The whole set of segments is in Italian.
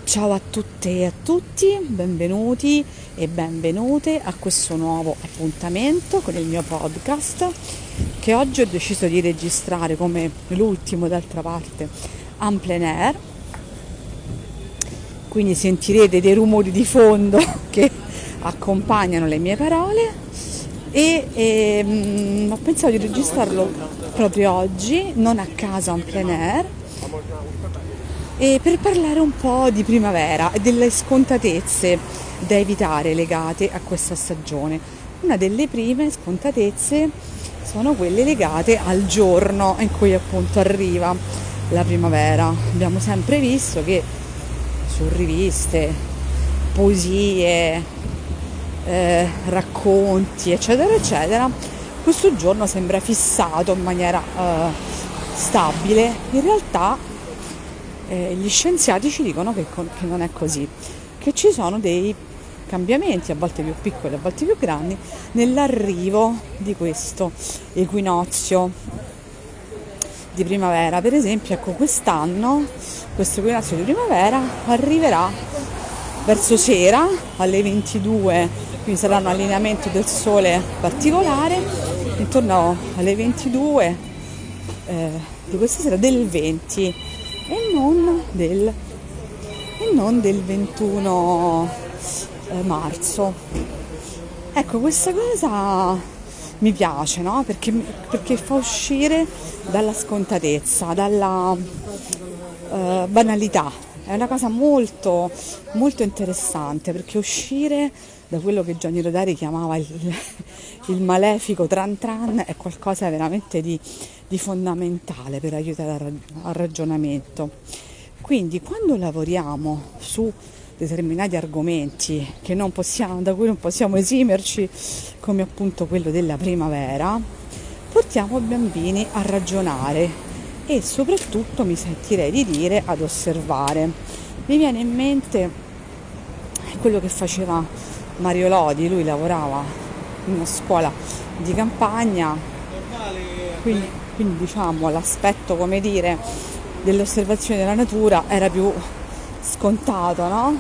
Ciao a tutte e a tutti, benvenuti e benvenute a questo nuovo appuntamento con il mio podcast che oggi ho deciso di registrare come l'ultimo d'altra parte en plein air, quindi sentirete dei rumori di fondo che accompagnano le mie parole e ho pensato di registrarlo proprio oggi, non a casa en plein air, e per parlare un po' di primavera e delle scontatezze da evitare legate a questa stagione. Una delle prime scontatezze sono quelle legate al giorno in cui appunto arriva la primavera. Abbiamo sempre visto che su riviste, poesie, racconti, eccetera, eccetera, questo giorno sembra fissato in maniera stabile. In realtà gli scienziati ci dicono che non è così, che ci sono dei cambiamenti, a volte più piccoli, a volte più grandi, nell'arrivo di questo equinozio di primavera. Per esempio, ecco, quest'anno questo equinozio di primavera arriverà verso sera alle 22, quindi sarà un allineamento del sole particolare, intorno alle 22 di questa sera del 20 e non del 21 marzo. Ecco, questa cosa mi piace, no? Perché fa uscire dalla scontatezza, dalla banalità. È una cosa molto, molto interessante, perché uscire da quello che Gianni Rodari chiamava il malefico tran tran è qualcosa veramente di fondamentale per aiutare al ragionamento. Quindi quando lavoriamo su determinati argomenti da cui non possiamo esimerci, come appunto quello della primavera, portiamo i bambini a ragionare e soprattutto, mi sentirei di dire, ad osservare. Mi viene in mente quello che faceva Mario Lodi. Lui lavorava in una scuola di campagna, quindi diciamo l'aspetto, come dire, dell'osservazione della natura era più scontato, no?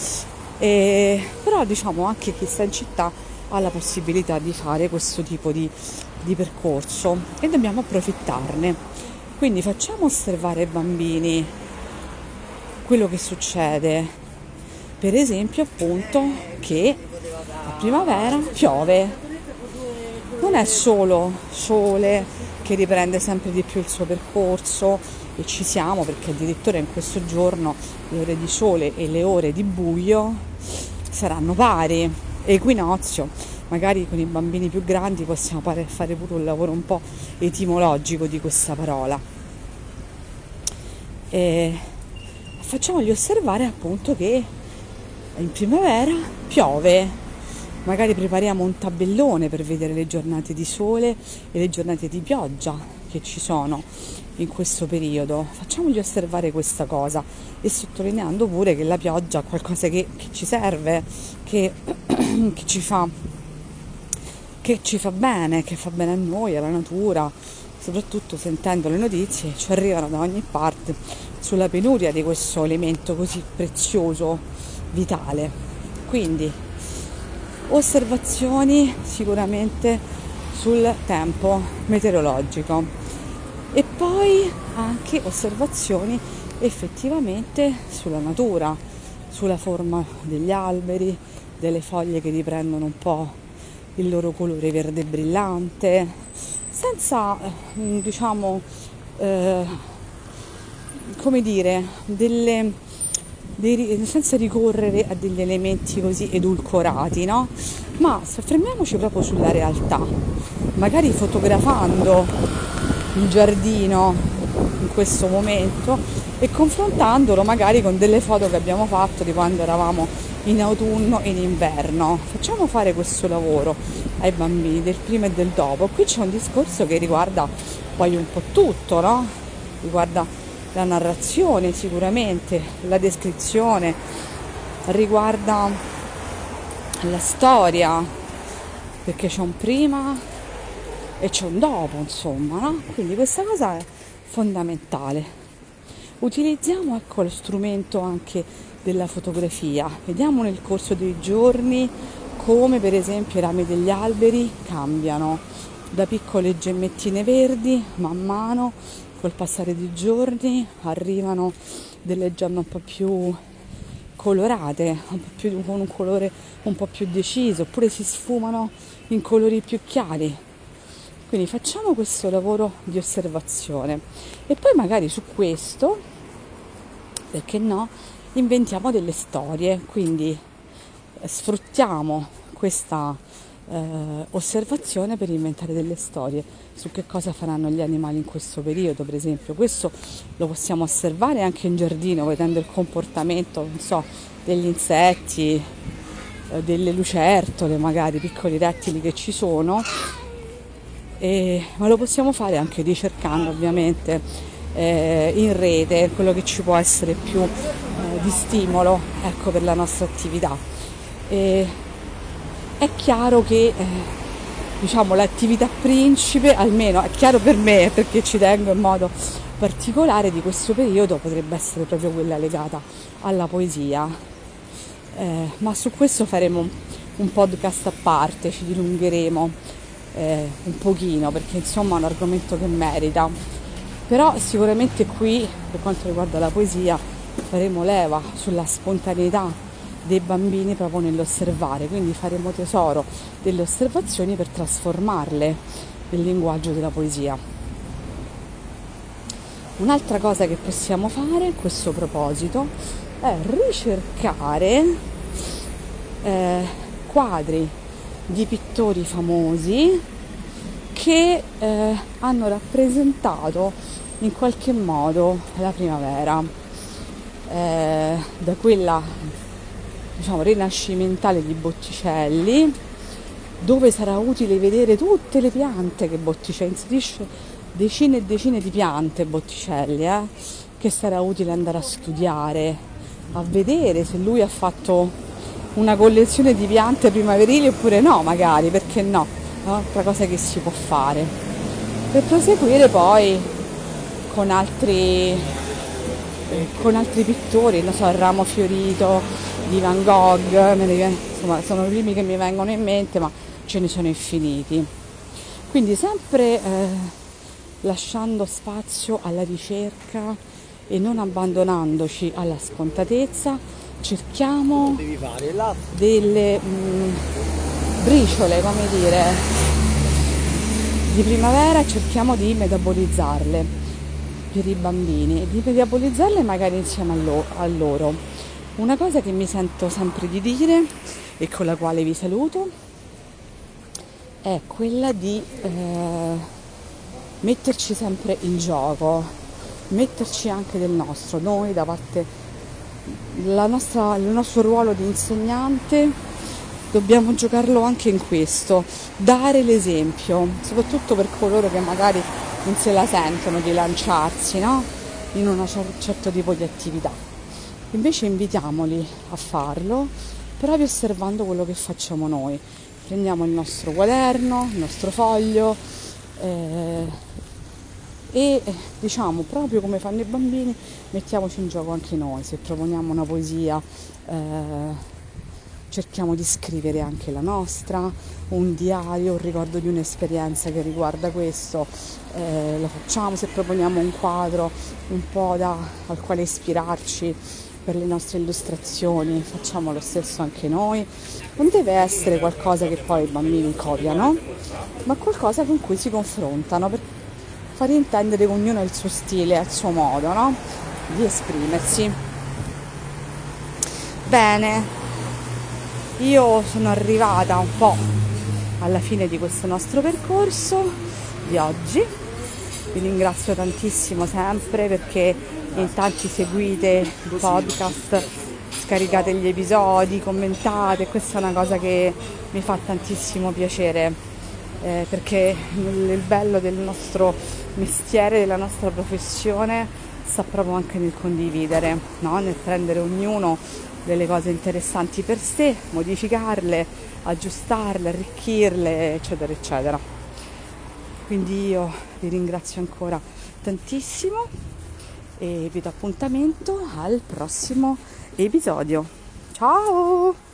Però diciamo anche chi sta in città ha la possibilità di fare questo tipo di percorso e dobbiamo approfittarne. Quindi facciamo osservare ai bambini quello che succede, per esempio appunto che a primavera piove. Non è solo sole che riprende sempre di più il suo percorso, e ci siamo, perché addirittura in questo giorno le ore di sole e le ore di buio saranno pari. Equinozio, magari con i bambini più grandi possiamo fare pure un lavoro un po' etimologico di questa parola. E facciamogli osservare appunto che in primavera piove. Magari prepariamo un tabellone per vedere le giornate di sole e le giornate di pioggia che ci sono in questo periodo. Facciamogli osservare questa cosa e sottolineando pure che la pioggia è qualcosa che ci serve, che ci fa bene, che fa bene a noi, alla natura, soprattutto sentendo le notizie ci arrivano da ogni parte sulla penuria di questo elemento così prezioso, vitale. Quindi osservazioni sicuramente sul tempo meteorologico e poi anche osservazioni effettivamente sulla natura, sulla forma degli alberi, delle foglie che riprendono un po' il loro colore verde brillante, senza come dire, senza ricorrere a degli elementi così edulcorati, no? Ma soffermiamoci proprio sulla realtà, magari fotografando il giardino in questo momento e confrontandolo magari con delle foto che abbiamo fatto di quando eravamo in autunno e in inverno. Facciamo fare questo lavoro ai bambini del prima e del dopo. Qui c'è un discorso che riguarda poi un po' tutto, no? Riguarda la narrazione sicuramente, la descrizione, riguarda la storia, perché c'è un prima e c'è un dopo, insomma, no? Quindi questa cosa è fondamentale. Utilizziamo, ecco, lo strumento anche della fotografia, vediamo nel corso dei giorni come per esempio i rami degli alberi cambiano da piccole gemmettine verdi, man mano col passare dei giorni arrivano delle gemme un po' più colorate, con un colore un po' più deciso, oppure si sfumano in colori più chiari. Quindi facciamo questo lavoro di osservazione e poi magari su questo, perché no, inventiamo delle storie, quindi sfruttiamo questa osservazione per inventare delle storie su che cosa faranno gli animali in questo periodo. Per esempio, questo lo possiamo osservare anche in giardino, vedendo il comportamento, non so, degli insetti, delle lucertole, magari piccoli rettili che ci sono, ma lo possiamo fare anche ricercando ovviamente in rete quello che ci può essere più di stimolo, ecco, per la nostra attività. È chiaro che diciamo l'attività principe, almeno è chiaro per me perché ci tengo in modo particolare di questo periodo, potrebbe essere proprio quella legata alla poesia, ma su questo faremo un podcast a parte, ci dilungheremo un pochino perché insomma è un argomento che merita, però sicuramente qui per quanto riguarda la poesia faremo leva sulla spontaneità dei bambini proprio nell'osservare, quindi faremo tesoro delle osservazioni per trasformarle nel linguaggio della poesia. Un'altra cosa che possiamo fare a questo proposito è ricercare quadri di pittori famosi che hanno rappresentato in qualche modo la primavera, da quella diciamo rinascimentale di Botticelli, dove sarà utile vedere tutte le piante che Botticelli inserisce, decine e decine di piante Botticelli, che sarà utile andare a studiare, a vedere se lui ha fatto una collezione di piante primaverili oppure no, magari, perché no, è un'altra cosa che si può fare. Per proseguire poi con altri pittori, non so, il ramo fiorito di Van Gogh, insomma, sono i primi che mi vengono in mente, ma ce ne sono infiniti. Quindi sempre lasciando spazio alla ricerca e non abbandonandoci alla scontatezza, cerchiamo delle briciole, come dire, di primavera e cerchiamo di metabolizzarle per i bambini e di metabolizzarle magari insieme a loro. Una cosa che mi sento sempre di dire e con la quale vi saluto è quella di metterci sempre in gioco, metterci anche del nostro, noi da parte il nostro ruolo di insegnante dobbiamo giocarlo anche in questo, dare l'esempio, soprattutto per coloro che magari non se la sentono di lanciarsi, no? In un certo tipo di attività. Invece invitiamoli a farlo, proprio osservando quello che facciamo noi. Prendiamo il nostro quaderno, il nostro foglio e diciamo, proprio come fanno i bambini, mettiamoci in gioco anche noi. Se proponiamo una poesia, cerchiamo di scrivere anche la nostra, un diario, un ricordo di un'esperienza che riguarda questo, lo facciamo. Se proponiamo un quadro un po' al quale ispirarci per le nostre illustrazioni, facciamo lo stesso anche noi. Non deve essere qualcosa che poi i bambini copiano, ma qualcosa con cui si confrontano per far intendere che ognuno ha il suo stile, ha il suo modo, no? Di esprimersi. Bene, io sono arrivata un po' alla fine di questo nostro percorso di oggi. Vi ringrazio tantissimo sempre perché in tanti seguite il podcast, scaricate gli episodi, commentate, questa è una cosa che mi fa tantissimo piacere, perché il bello del nostro mestiere, della nostra professione sta proprio anche nel condividere, no? Nel prendere ognuno delle cose interessanti per sé, modificarle, aggiustarle, arricchirle, eccetera eccetera. Quindi io vi ringrazio ancora tantissimo e vi do appuntamento al prossimo episodio. Ciao!